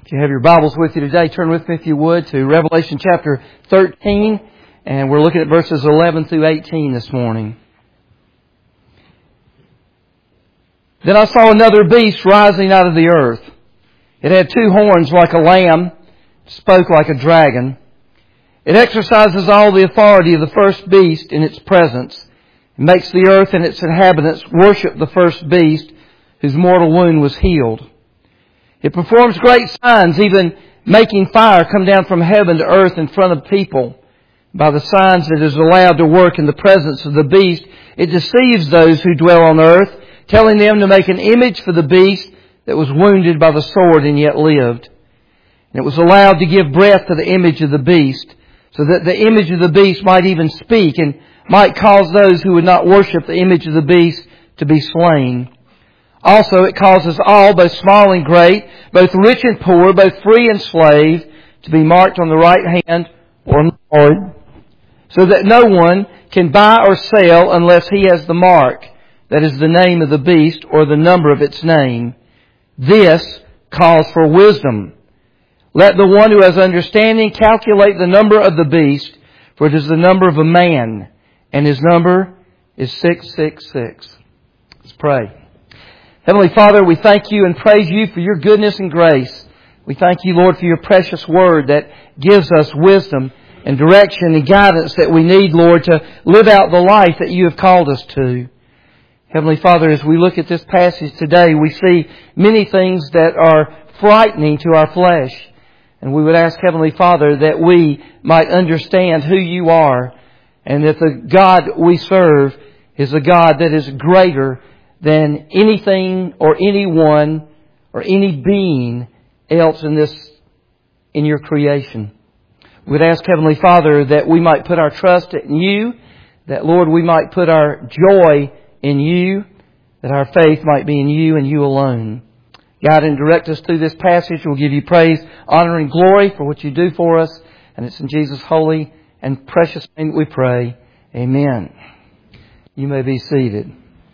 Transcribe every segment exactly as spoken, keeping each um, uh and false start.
If you have your Bibles with you today, turn with me, if you would, to Revelation chapter thirteen, and we're looking at verses eleven through eighteen this morning. Then I saw another beast rising out of the earth. It had two horns like a lamb, spoke like a dragon. It exercises all the authority of the first beast in its presence. It makes the earth and its inhabitants worship the first beast, whose mortal wound was healed. It performs great signs, even making fire come down from heaven to earth in front of people. By the signs it is allowed to work in the presence of the beast, it deceives those who dwell on earth, telling them to make an image for the beast that was wounded by the sword and yet lived. And it was allowed to give breath to the image of the beast, so that the image of the beast might even speak and might cause those who would not worship the image of the beast to be slain. Also, it causes all, both small and great, both rich and poor, both free and slave, to be marked on the right hand or on the forehead, so that no one can buy or sell unless he has the mark, that is the name of the beast or the number of its name. This calls for wisdom. Let the one who has understanding calculate the number of the beast, for it is the number of a man, and his number is six six six. Let's pray. Heavenly Father, we thank You and praise You for Your goodness and grace. We thank You, Lord, for Your precious Word that gives us wisdom and direction and guidance that we need, Lord, to live out the life that You have called us to. Heavenly Father, as we look at this passage today, we see many things that are frightening to our flesh. And we would ask, Heavenly Father, that we might understand who You are, and that the God we serve is a God that is greater than anything or anyone or any being else in this, in Your creation. We'd ask, Heavenly Father, that we might put our trust in You, that, Lord, we might put our joy in You, that our faith might be in You and You alone. Guide and direct us through this passage. We'll give You praise, honor, and glory for what You do for us. And it's in Jesus' holy and precious name that we pray. Amen. You may be seated.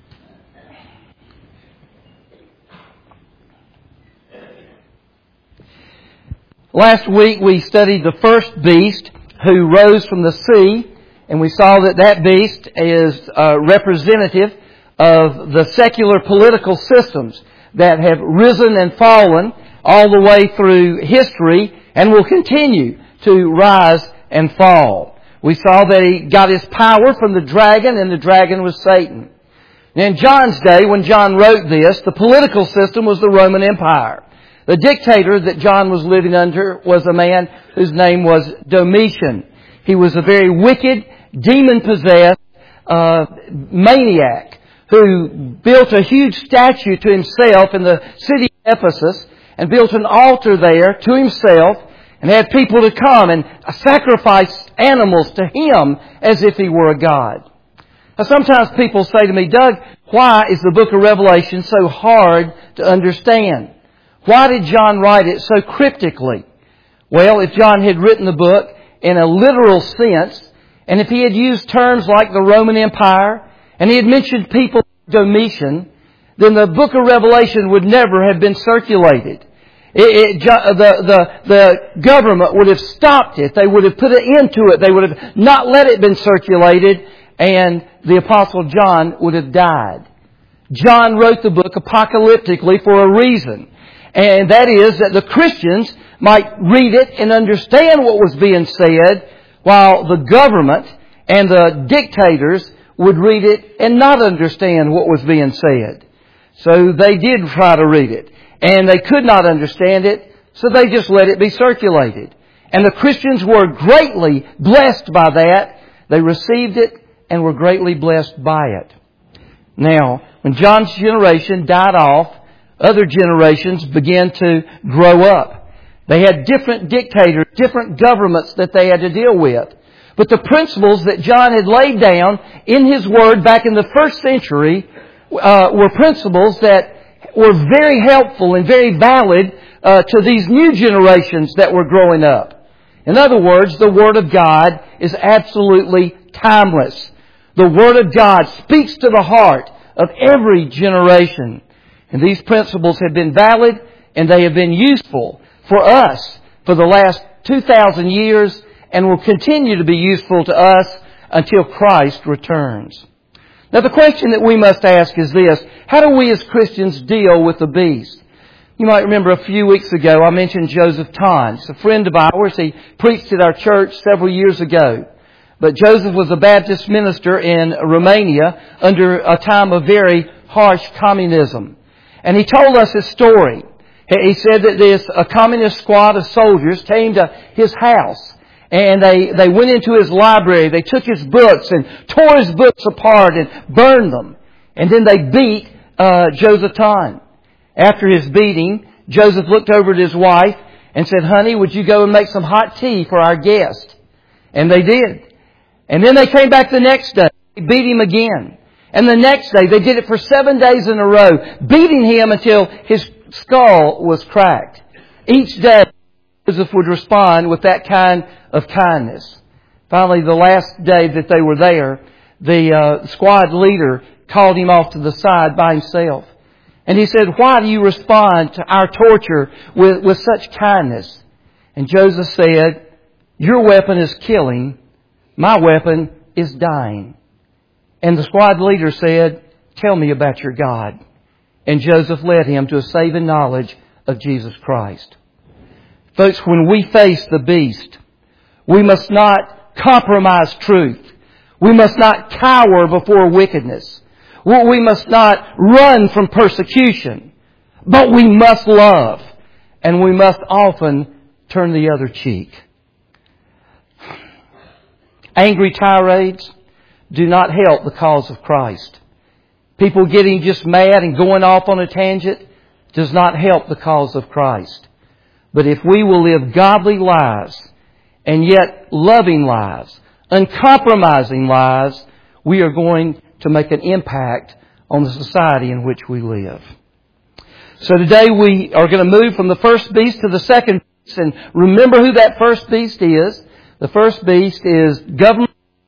Last week we studied the first beast who rose from the sea, and we saw that that beast is uh, representative of the secular political systems that have risen and fallen all the way through history and will continue to rise and fall. We saw that he got his power from the dragon, and the dragon was Satan. In John's day, when John wrote this, the political system was the Roman Empire. The dictator that John was living under was a man whose name was Domitian. He was a very wicked, demon-possessed uh, maniac who built a huge statue to himself in the city of Ephesus and built an altar there to himself and had people to come and sacrifice animals to him as if he were a god. Now, sometimes people say to me, Doug, why is the book of Revelation so hard to understand? Why did John write it so cryptically? Well, if John had written the book in a literal sense, and if he had used terms like the Roman Empire, and he had mentioned people like Domitian, then the book of Revelation would never have been circulated. It, it, the, the, the government would have stopped it. They would have put an end to it. They would have not let it been circulated, and the Apostle John would have died. John wrote the book apocalyptically for a reason. And that is that the Christians might read it and understand what was being said, while the government and the dictators would read it and not understand what was being said. So they did try to read it, and they could not understand it, so they just let it be circulated. And the Christians were greatly blessed by that. They received it and were greatly blessed by it. Now, when John's generation died off, other generations began to grow up. They had different dictators, different governments that they had to deal with. But the principles that John had laid down in his Word back in the first century uh, were principles that were very helpful and very valid uh, to these new generations that were growing up. In other words, the Word of God is absolutely timeless. The Word of God speaks to the heart of every generation. And these principles have been valid and they have been useful for us for the last two thousand years and will continue to be useful to us until Christ returns. Now the question that we must ask is this: how do we as Christians deal with the beast? You might remember a few weeks ago I mentioned Joseph Ton. He's a friend of ours. He preached at our church several years ago. But Joseph was a Baptist minister in Romania under a time of very harsh communism. And he told us his story. He said that this a communist squad of soldiers came to his house and they, they went into his library. They took his books and tore his books apart and burned them. And then they beat uh, Joseph Ton. After his beating, Joseph looked over at his wife and said, "Honey, would you go and make some hot tea for our guest?" And they did. And then they came back the next day. They beat him again. And the next day, they did it for seven days in a row, beating him until his skull was cracked. Each day, Joseph would respond with that kind of kindness. Finally, the last day that they were there, the uh, squad leader called him off to the side by himself. And he said, "Why do you respond to our torture with, with such kindness?" And Joseph said, "Your weapon is killing. My weapon is dying." And the squad leader said, "Tell me about your God." And Joseph led him to a saving knowledge of Jesus Christ. Folks, when we face the beast, we must not compromise truth. We must not cower before wickedness. We must not run from persecution. But we must love. And we must often turn the other cheek. Angry tirades do not help the cause of Christ. People getting just mad and going off on a tangent does not help the cause of Christ. But if we will live godly lives and yet loving lives, uncompromising lives, we are going to make an impact on the society in which we live. So today we are going to move from the first beast to the second beast. And remember who that first beast is. The first beast is government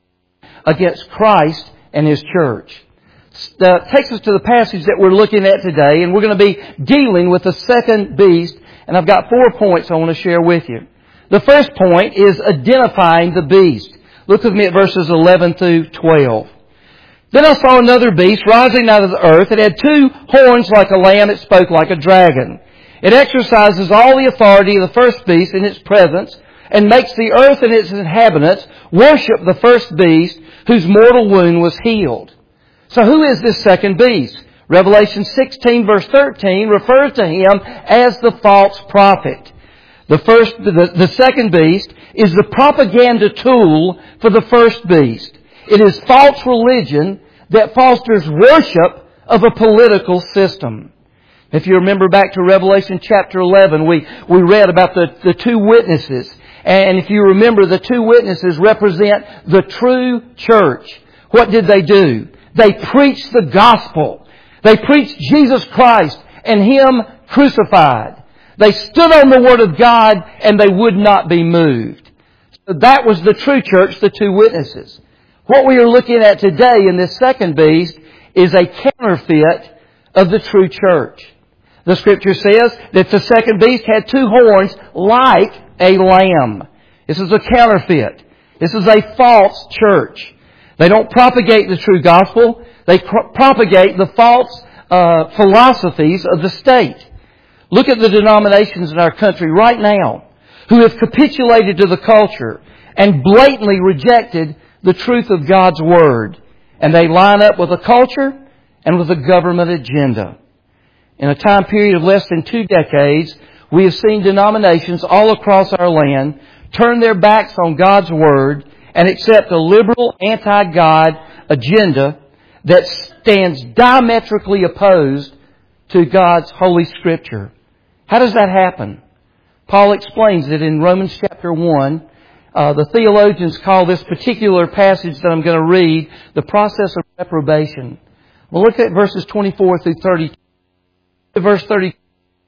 against Christ and His church. That takes us to the passage that we're looking at today, and we're going to be dealing with the second beast, and I've got four points I want to share with you. The first point is identifying the beast. Look with me at verses eleven through twelve. "Then I saw another beast rising out of the earth. It had two horns like a lamb. It spoke like a dragon. It exercises all the authority of the first beast in its presence, and makes the earth and its inhabitants worship the first beast whose mortal wound was healed." So who is this second beast? Revelation sixteen verse thirteen refers to him as the false prophet. The first, the, the second beast is the propaganda tool for the first beast. It is false religion that fosters worship of a political system. If you remember back to Revelation chapter eleven, we, we read about the, the two witnesses. And if you remember, the two witnesses represent the true church. What did they do? They preached the gospel. They preached Jesus Christ and Him crucified. They stood on the Word of God and they would not be moved. So that was the true church, the two witnesses. What we are looking at today in this second beast is a counterfeit of the true church. The Scripture says that the second beast had two horns like a lamb. This is a counterfeit. This is a false church. They don't propagate the true gospel. They pro- propagate the false uh, philosophies of the state. Look at the denominations in our country right now who have capitulated to the culture and blatantly rejected the truth of God's Word. And they line up with a culture and with a government agenda. In a time period of less than two decades, we have seen denominations all across our land turn their backs on God's Word and accept a liberal, anti-God agenda that stands diametrically opposed to God's Holy Scripture. How does that happen? Paul explains it in Romans chapter one. Uh, the theologians call this particular passage that I'm going to read the process of reprobation. Well, look at verses twenty-four through thirty. Verse thirty.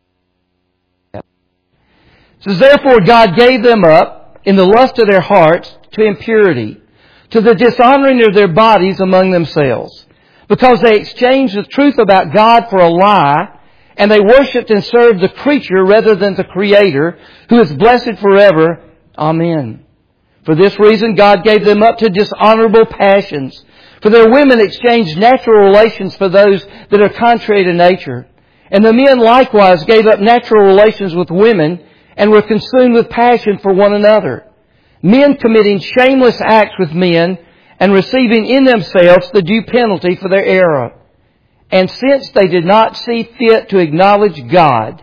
It says, "Therefore God gave them up in the lust of their hearts to impurity, to the dishonoring of their bodies among themselves, because they exchanged the truth about God for a lie, and they worshipped and served the creature rather than the Creator, who is blessed forever. Amen. For this reason, God gave them up to dishonorable passions. For their women exchanged natural relations for those that are contrary to nature. And the men likewise gave up natural relations with women and were consumed with passion for one another. Men committing shameless acts with men and receiving in themselves the due penalty for their error. And since they did not see fit to acknowledge God,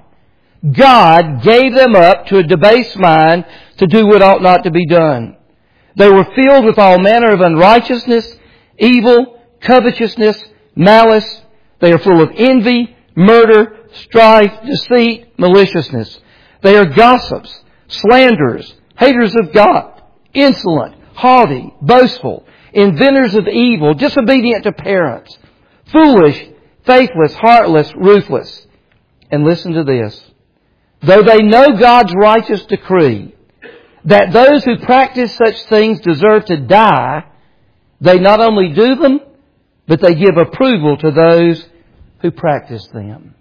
God gave them up to a debased mind to do what ought not to be done. They were filled with all manner of unrighteousness, evil, covetousness, malice. They are full of envy, murder, strife, deceit, maliciousness. They are gossips, slanderers, haters of God, insolent, haughty, boastful, inventors of evil, disobedient to parents, foolish, faithless, heartless, ruthless. And listen to this. Though they know God's righteous decree that those who practice such things deserve to die, they not only do them, but they give approval to those who practice them.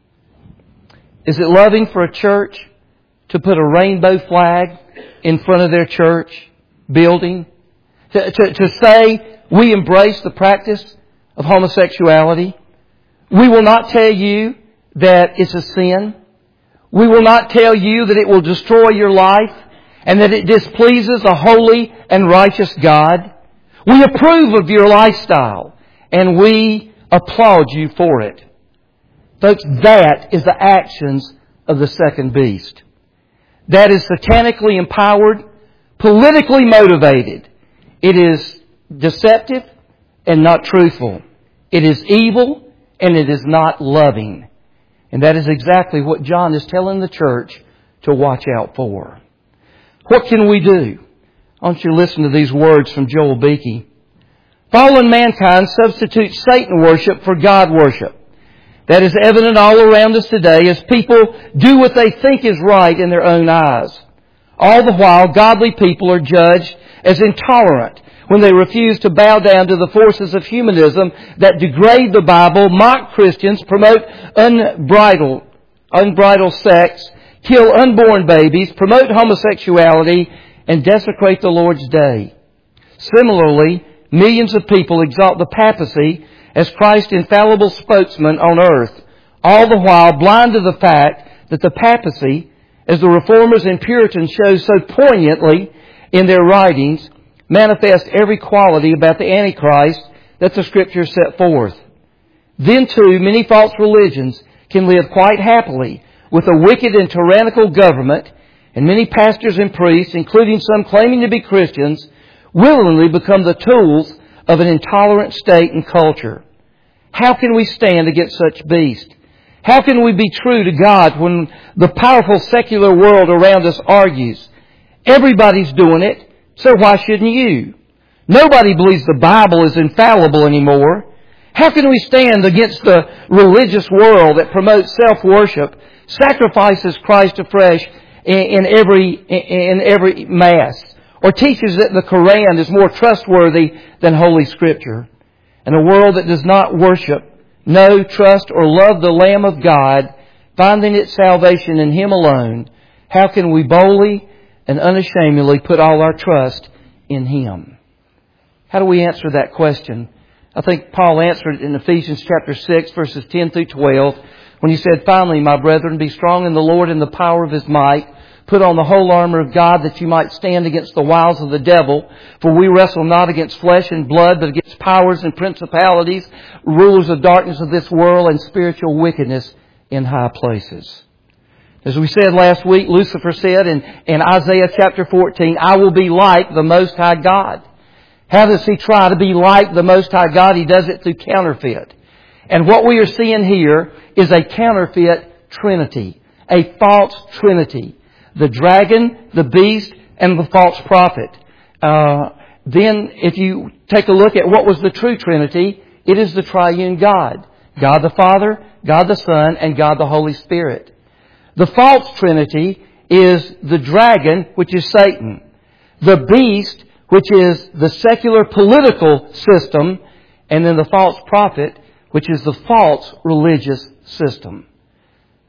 Is it loving for a church to put a rainbow flag in front of their church building? To, to, to say, we embrace the practice of homosexuality. We will not tell you that it's a sin. We will not tell you that it will destroy your life and that it displeases a holy and righteous God. We approve of your lifestyle and we applaud you for it. Folks, that is the actions of the second beast. That is satanically empowered, politically motivated. It is deceptive and not truthful. It is evil and it is not loving. And that is exactly what John is telling the church to watch out for. What can we do? I want you to listen to these words from Joel Beakey. Fallen mankind substitutes Satan worship for God worship. That is evident all around us today as people do what they think is right in their own eyes. All the while, godly people are judged as intolerant when they refuse to bow down to the forces of humanism that degrade the Bible, mock Christians, promote unbridled, unbridled sex, kill unborn babies, promote homosexuality, and desecrate the Lord's day. Similarly, millions of people exalt the papacy as Christ's infallible spokesman on earth, all the while blind to the fact that the papacy, as the Reformers and Puritans show so poignantly in their writings, manifest every quality about the Antichrist that the Scriptures set forth. Then too, many false religions can live quite happily with a wicked and tyrannical government, and many pastors and priests, including some claiming to be Christians, willingly become the tools of an intolerant state and culture. How can we stand against such beasts? How can we be true to God when the powerful secular world around us argues, everybody's doing it, so why shouldn't you? Nobody believes the Bible is infallible anymore. How can we stand against the religious world that promotes self-worship, sacrifices Christ afresh in every, in every Mass, or teaches that the Quran is more trustworthy than Holy Scripture? In a world that does not worship, know, trust, or love the Lamb of God, finding its salvation in Him alone, how can we boldly and unashamedly put all our trust in Him? How do we answer that question? I think Paul answered it in Ephesians chapter six, verses ten through twelve, when he said, "Finally, my brethren, be strong in the Lord and the power of His might. Put on the whole armor of God that you might stand against the wiles of the devil. For we wrestle not against flesh and blood, but against powers and principalities, rulers of darkness of this world, and spiritual wickedness in high places." As we said last week, Lucifer said in, in Isaiah chapter fourteen, "I will be like the Most High God." How does he try to be like the Most High God? He does it through counterfeit. And what we are seeing here is a counterfeit trinity, a false trinity. The dragon, the beast, and the false prophet. Uh, then if you take a look at what was the true trinity, it is the triune God. God the Father, God the Son, and God the Holy Spirit. The false trinity is the dragon, which is Satan. The beast, which is the secular political system. And then the false prophet, which is the false religious system.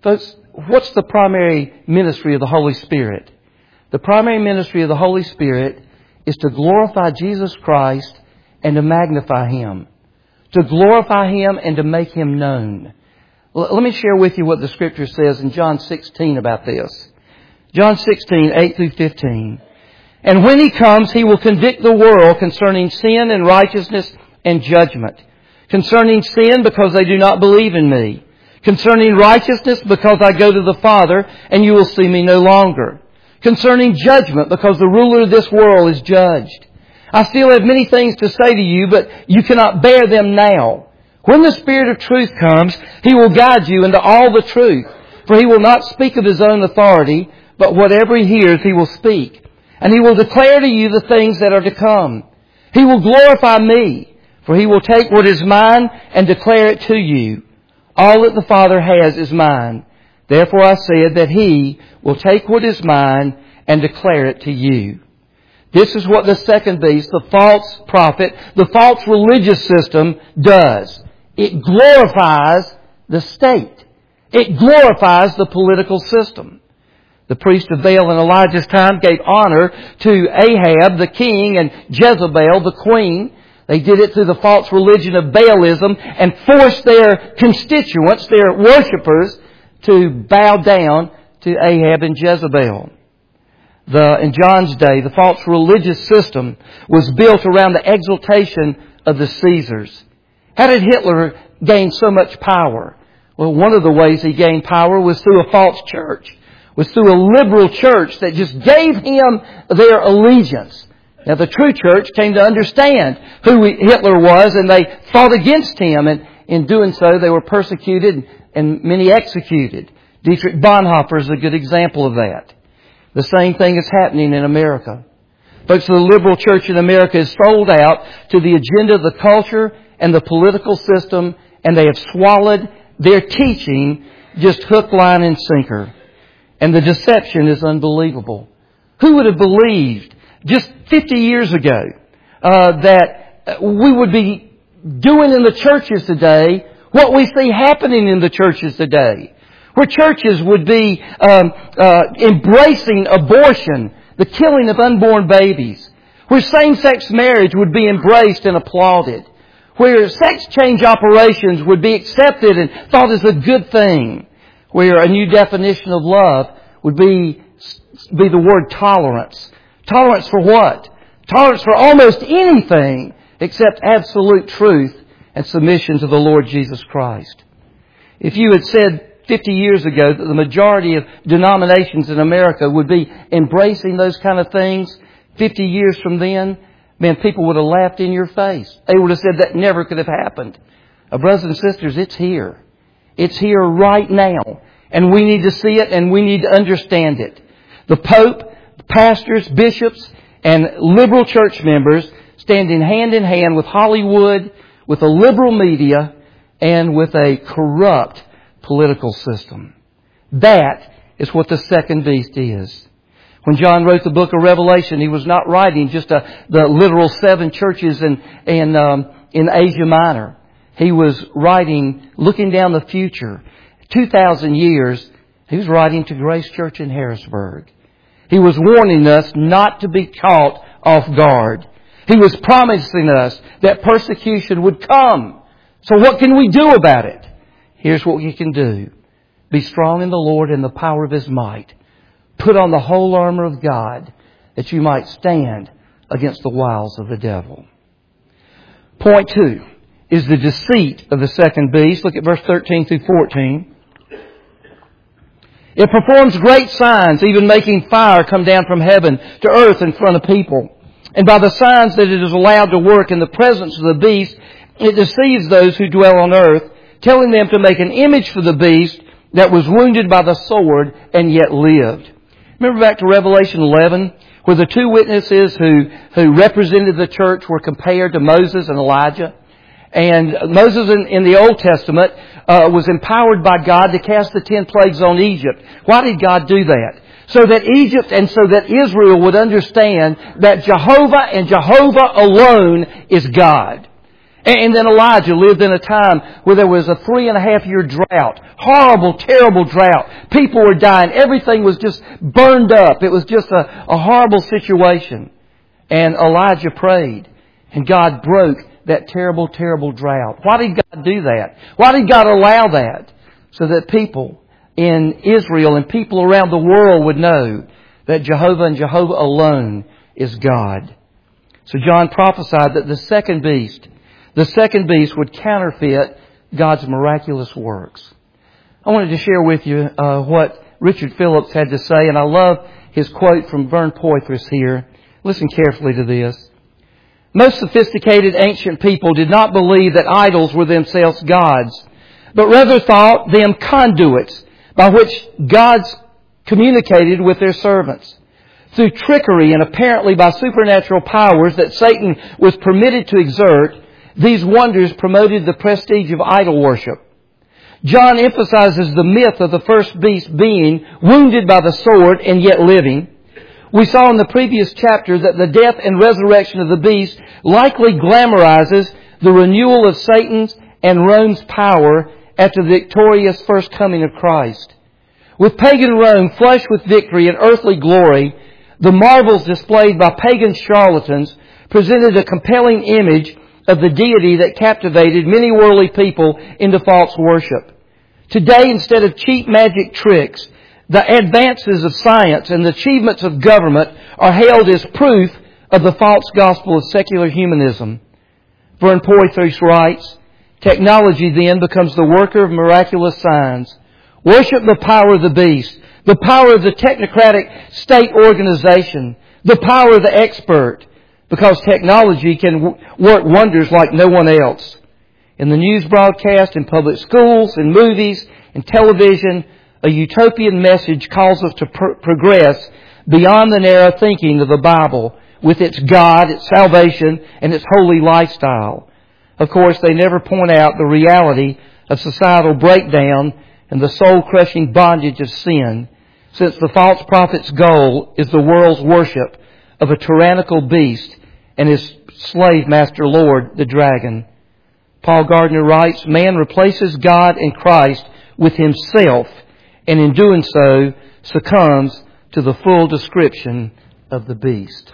Folks, what's the primary ministry of the Holy Spirit? The primary ministry of the Holy Spirit is to glorify Jesus Christ and to magnify Him. To glorify Him and to make Him known. L- let me share with you what the Scripture says in John sixteen about this. John sixteen, eight through fifteen. And when He comes, He will convict the world concerning sin and righteousness and judgment. Concerning sin, because they do not believe in Me. Concerning righteousness, because I go to the Father, and you will see Me no longer. Concerning judgment, because the ruler of this world is judged. I still have many things to say to you, but you cannot bear them now. When the Spirit of truth comes, He will guide you into all the truth. For He will not speak of His own authority, but whatever He hears, He will speak. And He will declare to you the things that are to come. He will glorify Me, for He will take what is mine and declare it to you. All that the Father has is mine. Therefore I said that He will take what is mine and declare it to you. This is what the second beast, the false prophet, the false religious system does. It glorifies the state. It glorifies the political system. The priest of Baal in Elijah's time gave honor to Ahab, the king, and Jezebel, the queen. They did it through the false religion of Baalism and forced their constituents, their worshippers, to bow down to Ahab and Jezebel. The, in John's day, the false religious system was built around the exaltation of the Caesars. How did Hitler gain so much power? Well, one of the ways he gained power was through a false church. Was through a liberal church that just gave him their allegiance. Now, the true church came to understand who Hitler was, and they fought against him. And in doing so, they were persecuted and many executed. Dietrich Bonhoeffer is a good example of that. The same thing is happening in America. Folks, the liberal church in America is sold out to the agenda of the culture and the political system, and they have swallowed their teaching just hook, line, and sinker. And the deception is unbelievable. Who would have believed just fifty years ago uh, that we would be doing in the churches today what we see happening in the churches today? Where churches would be um, uh, embracing abortion, the killing of unborn babies. Where same-sex marriage would be embraced and applauded. Where sex change operations would be accepted and thought as a good thing. Where a new definition of love would be, be the word tolerance. Tolerance for what? Tolerance for almost anything except absolute truth and submission to the Lord Jesus Christ. If you had said fifty years ago that the majority of denominations in America would be embracing those kind of things, fifty years from then, man, people would have laughed in your face. They would have said that never could have happened. Uh, brothers and sisters, it's here. It's here right now. And we need to see it and we need to understand it. The Pope, pastors, bishops, and liberal church members standing hand in hand with Hollywood, with a liberal media, and with a corrupt political system. That is what the second beast is. When John wrote the book of Revelation, he was not writing just a, the literal seven churches in, in, um, in Asia Minor. He was writing, looking down the future. two thousand years, he was writing to Grace Church in Harrisburg. He was warning us not to be caught off guard. He was promising us that persecution would come. So what can we do about it? Here's what you can do. Be strong in the Lord and the power of His might. Put on the whole armor of God that you might stand against the wiles of the devil. Point two is the deceit of the second beast. Look at verse thirteen through fourteen. It performs great signs, even making fire come down from heaven to earth in front of people. And by the signs that it is allowed to work in the presence of the beast, it deceives those who dwell on earth, telling them to make an image for the beast that was wounded by the sword and yet lived. Remember back to Revelation eleven, where the two witnesses who, who represented the church were compared to Moses and Elijah. And Moses in, in the Old Testament uh, was empowered by God to cast the ten plagues on Egypt. Why did God do that? So that Egypt and so that Israel would understand that Jehovah and Jehovah alone is God. And then Elijah lived in a time where there was a three and a half year drought. Horrible, terrible drought. People were dying. Everything was just burned up. It was just a, a horrible situation. And Elijah prayed. And God broke that terrible, terrible drought. Why did God do that? Why did God allow that? So that people in Israel and people around the world would know that Jehovah and Jehovah alone is God. So John prophesied that the second beast, the second beast would counterfeit God's miraculous works. I wanted to share with you uh, what Richard Phillips had to say, and I love his quote from Vern Poythress here. Listen carefully to this. Most sophisticated ancient people did not believe that idols were themselves gods, but rather thought them conduits by which gods communicated with their servants. Through trickery and apparently by supernatural powers that Satan was permitted to exert, these wonders promoted the prestige of idol worship. John emphasizes the myth of the first beast being wounded by the sword and yet living. We saw in the previous chapter that the death and resurrection of the beast likely glamorizes the renewal of Satan's and Rome's power after the victorious first coming of Christ. With pagan Rome flushed with victory and earthly glory, the marvels displayed by pagan charlatans presented a compelling image of the deity that captivated many worldly people into false worship. Today, instead of cheap magic tricks, the advances of science and the achievements of government are hailed as proof of the false gospel of secular humanism. Vern Poythress writes, technology then becomes the worker of miraculous signs. Worship the power of the beast, the power of the technocratic state organization, the power of the expert, because technology can w- work wonders like no one else. In the news broadcast, in public schools, in movies, in television, a utopian message calls us to pr- progress beyond the narrow thinking of the Bible with its God, its salvation, and its holy lifestyle. Of course, they never point out the reality of societal breakdown and the soul-crushing bondage of sin, since the false prophet's goal is the world's worship of a tyrannical beast and his slave master lord, the dragon. Paul Gardner writes, man replaces God and Christ with himself, and in doing so succumbs to the full description of the beast.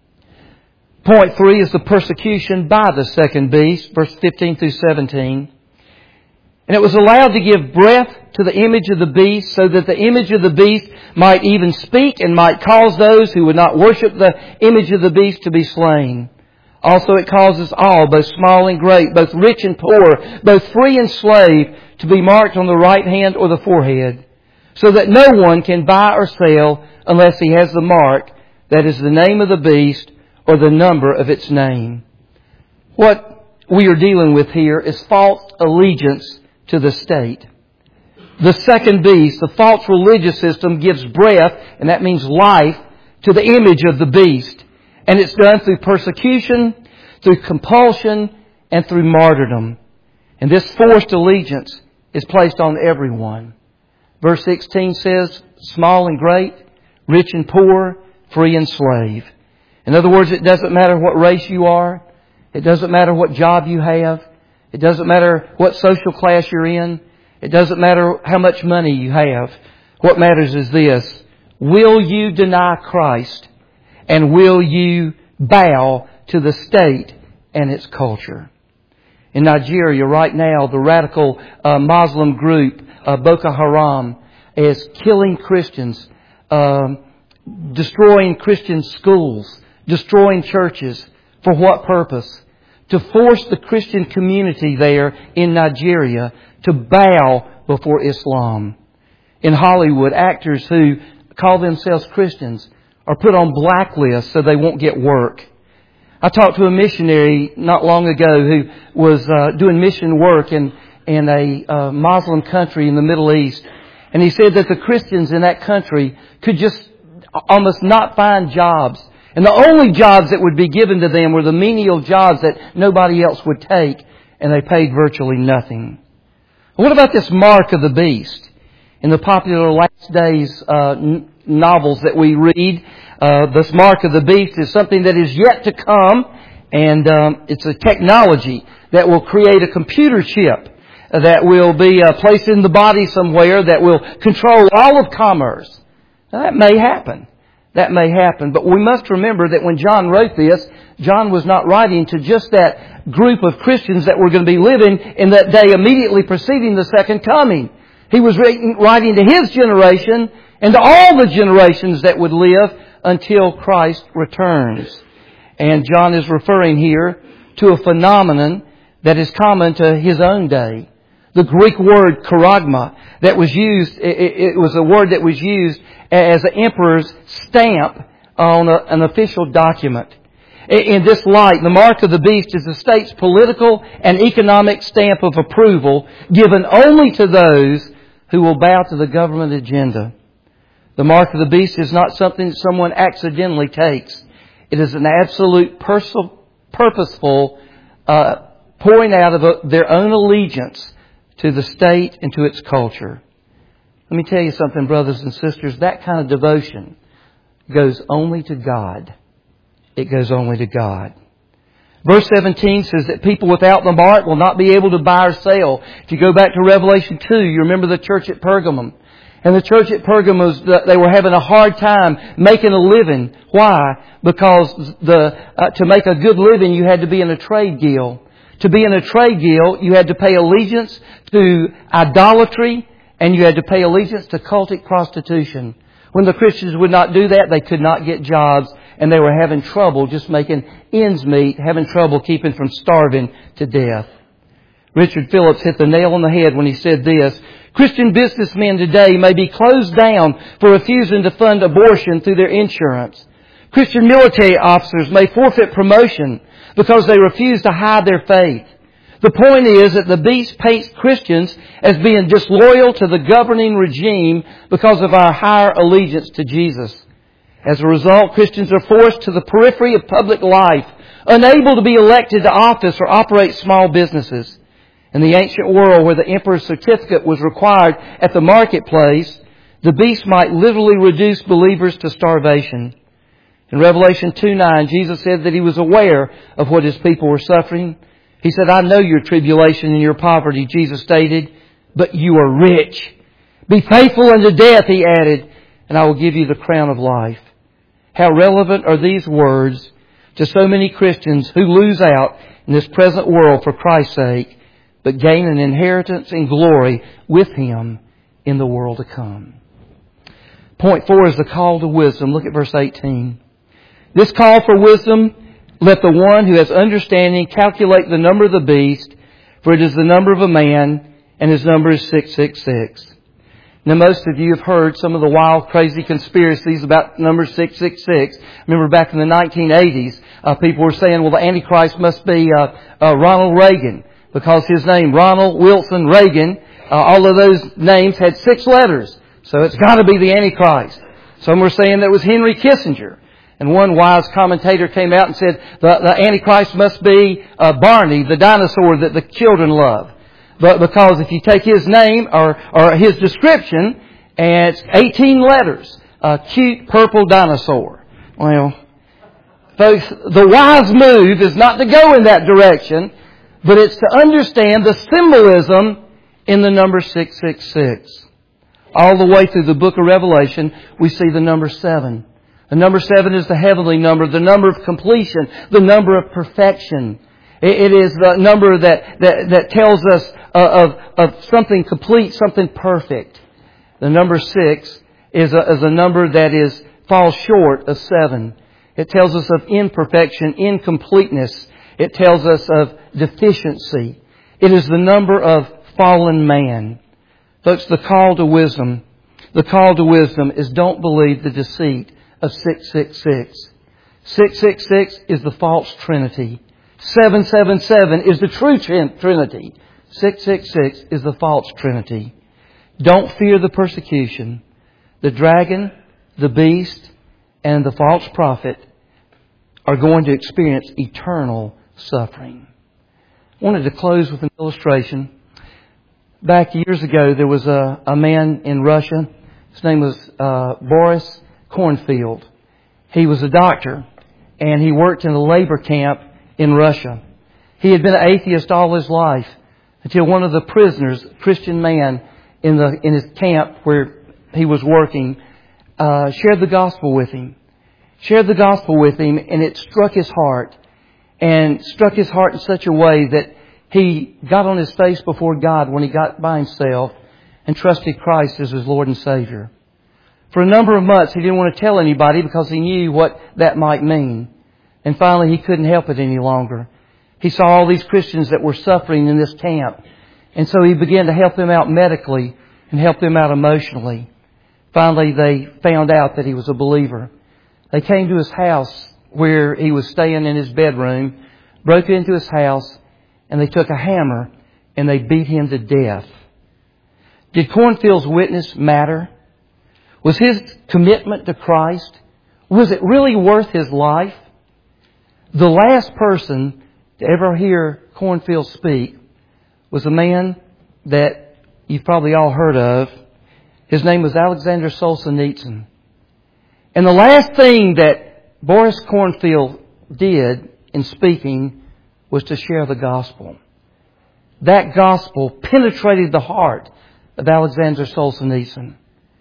Point three is the persecution by the second beast, verse fifteen through seventeen. And it was allowed to give breath to the image of the beast, so that the image of the beast might even speak and might cause those who would not worship the image of the beast to be slain. Also it causes all, both small and great, both rich and poor, both free and slave, to be marked on the right hand or the forehead, so that no one can buy or sell unless he has the mark, that is the name of the beast or the number of its name. What we are dealing with here is false allegiance to the state. The second beast, the false religious system, gives breath, and that means life, to the image of the beast. And it's done through persecution, through compulsion, and through martyrdom. And this forced allegiance is placed on everyone. Verse sixteen says, small and great, rich and poor, free and slave. In other words, it doesn't matter what race you are. It doesn't matter what job you have. It doesn't matter what social class you're in. It doesn't matter how much money you have. What matters is this. Will you deny Christ? And will you bow to the state and its culture? In Nigeria right now, the radical uh, Muslim group, uh, Boko Haram, is killing Christians, um, destroying Christian schools, destroying churches. For what purpose? To force the Christian community there in Nigeria to bow before Islam. In Hollywood, actors who call themselves Christians are put on blacklists so they won't get work. I talked to a missionary not long ago who was uh, doing mission work in, in a uh, Muslim country in the Middle East. And he said that the Christians in that country could just almost not find jobs. And the only jobs that would be given to them were the menial jobs that nobody else would take, and they paid virtually nothing. What about this mark of the beast? In the popular Last Days uh, n- novels that we read, uh, this mark of the beast is something that is yet to come, And um, it's a technology that will create a computer chip that will be uh, placed in the body somewhere that will control all of commerce. Now, that may happen. That may happen. But we must remember that when John wrote this, John was not writing to just that group of Christians that were going to be living in that day immediately preceding the second coming. He was writing to his generation and to all the generations that would live until Christ returns. And John is referring here to a phenomenon that is common to his own day. The Greek word charagma that was used, it was a word that was used as an emperor's stamp on a, an official document. In this light, the mark of the beast is the state's political and economic stamp of approval given only to those who will bow to the government agenda. The mark of the beast is not something that someone accidentally takes. It is an absolute personal, purposeful uh, pouring out of a, their own allegiance to the state and to its culture. Let me tell you something, brothers and sisters. That kind of devotion goes only to God. It goes only to God. Verse seventeen says that people without the mark will not be able to buy or sell. If you go back to Revelation two, you remember the church at Pergamum. And the church at Pergamum, was, they were having a hard time making a living. Why? Because the uh, to make a good living, you had to be in a trade guild. To be in a trade guild, you had to pay allegiance to idolatry, and you had to pay allegiance to cultic prostitution. When the Christians would not do that, they could not get jobs, and they were having trouble just making ends meet, having trouble keeping from starving to death. Richard Phillips hit the nail on the head when he said this: Christian businessmen today may be closed down for refusing to fund abortion through their insurance. Christian military officers may forfeit promotion because they refuse to hide their faith. The point is that the beast paints Christians as being disloyal to the governing regime because of our higher allegiance to Jesus. As a result, Christians are forced to the periphery of public life, unable to be elected to office or operate small businesses. In the ancient world where the emperor's certificate was required at the marketplace, the beast might literally reduce believers to starvation. In Revelation two nine, Jesus said that He was aware of what His people were suffering. He said, I know your tribulation and your poverty, Jesus stated, but you are rich. Be faithful unto death, He added, and I will give you the crown of life. How relevant are these words to so many Christians who lose out in this present world for Christ's sake, but gain an inheritance and glory with Him in the world to come. Point four is the call to wisdom. Look at verse eighteen. This call for wisdom, let the one who has understanding calculate the number of the beast, for it is the number of a man, and his number is six six six. Now, most of you have heard some of the wild, crazy conspiracies about number six six six. Remember back in the nineteen eighties, uh, people were saying, well, the Antichrist must be uh, uh, Ronald Reagan, because his name, Ronald Wilson Reagan, uh, all of those names had six letters. So it's got to be the Antichrist. Some were saying that it was Henry Kissinger. And one wise commentator came out and said the, the Antichrist must be uh, Barney, the dinosaur that the children love. But because if you take his name or, or his description, and it's eighteen letters, a cute purple dinosaur. Well, folks, the wise move is not to go in that direction, but it's to understand the symbolism in the number six six six. All the way through the book of Revelation, we see the number seven. The number seven is the heavenly number, the number of completion, the number of perfection. It is the number that, that, that tells us of, of something complete, something perfect. The number six is a, is a number that is falls short of seven. It tells us of imperfection, incompleteness. It tells us of deficiency. It is the number of fallen man. Folks, the call to wisdom, the call to wisdom is don't believe the deceit of six six six. six six six is the false trinity. seven seven seven is the true trinity. six six six is the false trinity. Don't fear the persecution. The dragon, the beast, and the false prophet are going to experience eternal suffering. I wanted to close with an illustration. Back years ago, there was a, a man in Russia. His name was uh, Boris Cornfield. He was a doctor, and he worked in a labor camp in Russia. He had been an atheist all his life until one of the prisoners, a Christian man in the in his camp where he was working, uh, shared the gospel with him. Shared the gospel with him, and it struck his heart. And struck his heart in such a way that he got on his face before God when he got by himself and trusted Christ as his Lord and Savior. For a number of months, he didn't want to tell anybody because he knew what that might mean. And finally, he couldn't help it any longer. He saw all these Christians that were suffering in this camp. And so he began to help them out medically and help them out emotionally. Finally, they found out that he was a believer. They came to his house where he was staying in his bedroom, broke into his house, and they took a hammer and they beat him to death. Did Cornfield's witness matter? Was his commitment to Christ, was it really worth his life? The last person to ever hear Cornfield speak was a man that you've probably all heard of. His name was Alexander Solzhenitsyn. And the last thing that Boris Cornfield did in speaking was to share the gospel. That gospel penetrated the heart of Alexander Solzhenitsyn.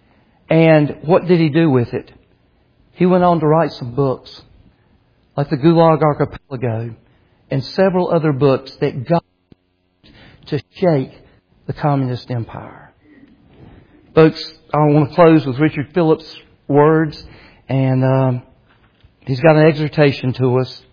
And what did he do with it? He went on to write some books, like the Gulag Archipelago, and several other books that got to shake the communist empire. Folks, I want to close with Richard Phillips' words, and um, he's got an exhortation to us.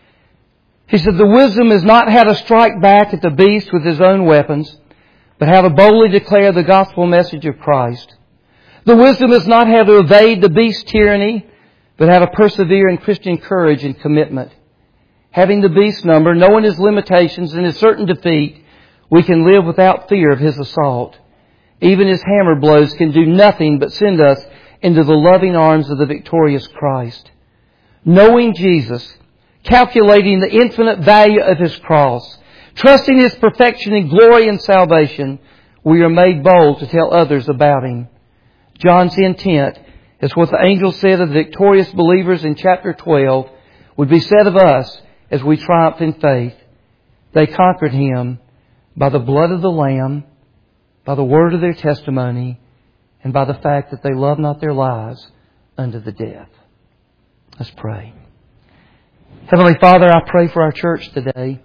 He said, "The wisdom is not how to strike back at the beast with his own weapons, but how to boldly declare the gospel message of Christ. The wisdom is not how to evade the beast's tyranny, but how to persevere in Christian courage and commitment. Having the beast's number, knowing his limitations and his certain defeat, we can live without fear of his assault. Even his hammer blows can do nothing but send us into the loving arms of the victorious Christ. Knowing Jesus, calculating the infinite value of His cross, trusting His perfection and glory and salvation, we are made bold to tell others about Him. John's intent is what the angel said of the victorious believers in chapter twelve would be said of us as we triumph in faith. They conquered Him by the blood of the Lamb, by the word of their testimony, and by the fact that they loved not their lives unto the death. Let's pray. Heavenly Father, I pray for our church today.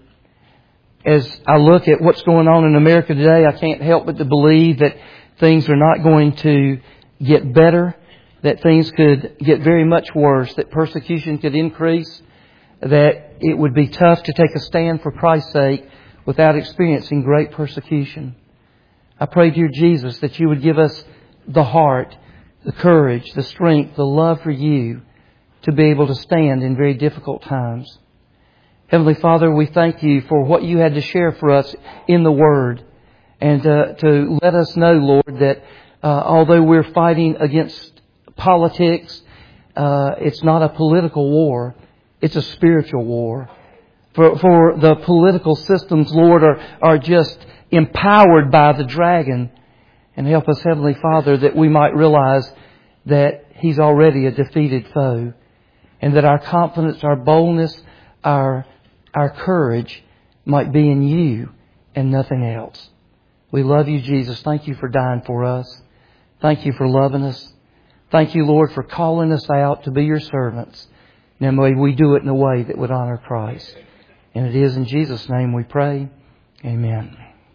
As I look at what's going on in America today, I can't help but to believe that things are not going to get better, that things could get very much worse, that persecution could increase, that it would be tough to take a stand for Christ's sake without experiencing great persecution. I pray, dear Jesus, that You would give us the heart, the courage, the strength, the love for You to be able to stand in very difficult times. Heavenly Father, we thank You for what You had to share for us in the Word, and uh, to let us know, Lord, that uh, although we're fighting against politics, uh, it's not a political war, it's a spiritual war. For, for the political systems, Lord, are, are just empowered by the dragon. And help us, Heavenly Father, that we might realize that he's already a defeated foe, and that our confidence, our boldness, our, our courage might be in You and nothing else. We love You, Jesus. Thank You for dying for us. Thank You for loving us. Thank You, Lord, for calling us out to be Your servants. Now may we do it in a way that would honor Christ. And it is in Jesus' name we pray. Amen.